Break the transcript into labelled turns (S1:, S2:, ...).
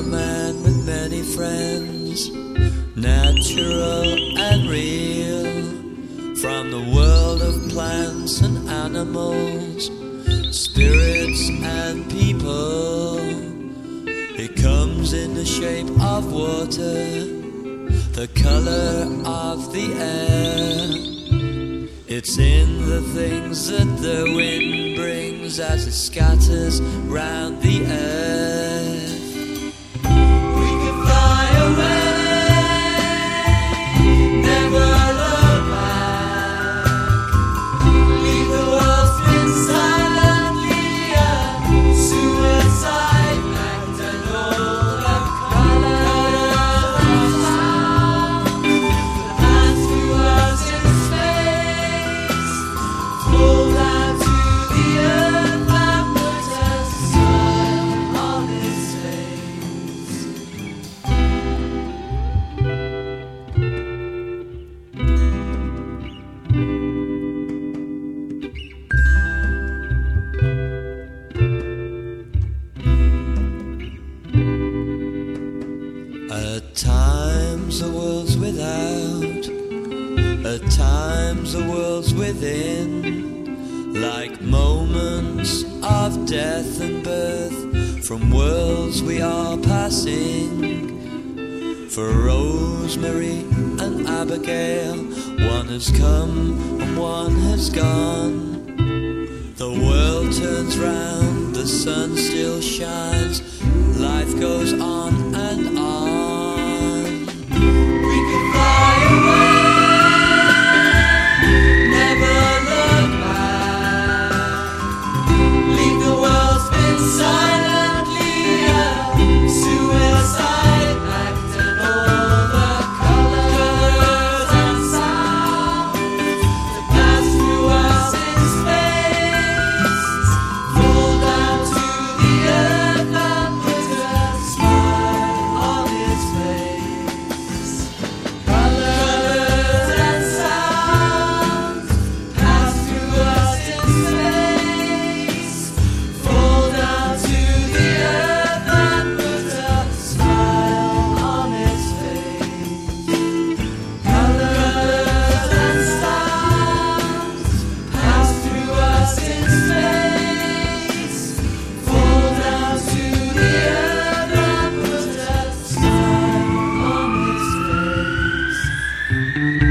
S1: a man with many friends, natural and real, from the world of plants and animals, spirits and people. It comes in the shape of water, the color of the air. It's in the things that the wind brings as it scatters round the earth. We can fly away, never look back. Leave the world spin silently, a suicide act, and all the colors and sound pass through us in space, fall down to the earth and put a smile on his face. At times the world's without, at times the world's within, like moments of death and birth, from worlds we are passing. For Rosemary and Abigail, one has come and one has gone. The world turns round, the sun still shines, life goes on and on. We can fly away, never look back. Leave the world spin silently, a suicide act, and all the colors and sounds that pass through us in space, fall down to the earth and put a smile on his face. Colors and sounds pass through us in space, fall down to the earth and put a smile on his face. Colors and sounds pass through us in space, fall down to the earth and put a smile on his face.